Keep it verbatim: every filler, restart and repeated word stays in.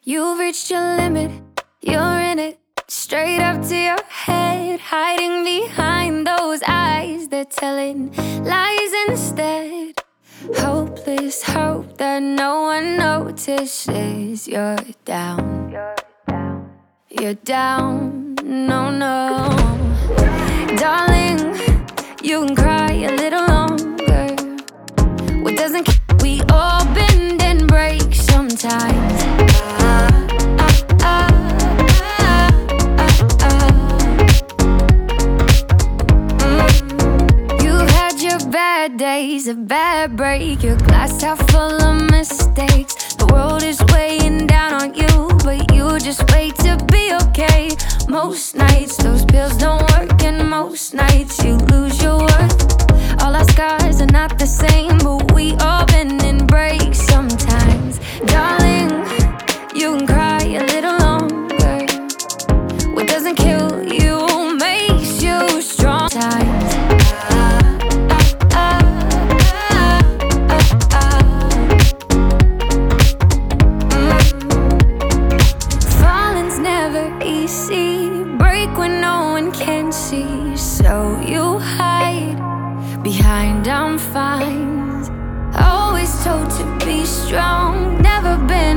You've reached your limit, you're in it, straight up to your head, hiding behind those eyes, they're telling lies instead. Hopeless hope that no one notices. You're down, you're down, no, no. Darling, you can cry a little longer. What doesn't keep, we all bend and break sometimes. Bad days, a bad break, your glass half full of mistakes. The world is weighing down on you, but you just wait to be okay. Most nights those pills don't work, and most nights you lose your worth. All our scars are not the same, but we all bend and break sometimes. Darling, you can cry a little longer. What doesn't kill you makes you strong. Times break when no one can see, so you hide behind I'm fine. Always told to be strong, never been